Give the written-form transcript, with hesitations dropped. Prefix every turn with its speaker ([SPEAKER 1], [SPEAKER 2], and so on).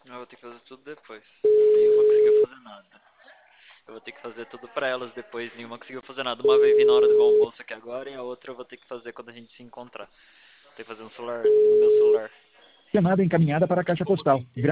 [SPEAKER 1] Eu vou ter que fazer tudo depois. Nenhuma conseguiu fazer nada. Eu vou ter que fazer tudo pra elas depois. Nenhuma conseguiu fazer nada. Uma vai vir na hora do almoço aqui agora e a outra eu vou ter que fazer quando a gente se encontrar. Vou ter que fazer no celular, no meu celular.
[SPEAKER 2] Chamada encaminhada para a caixa postal.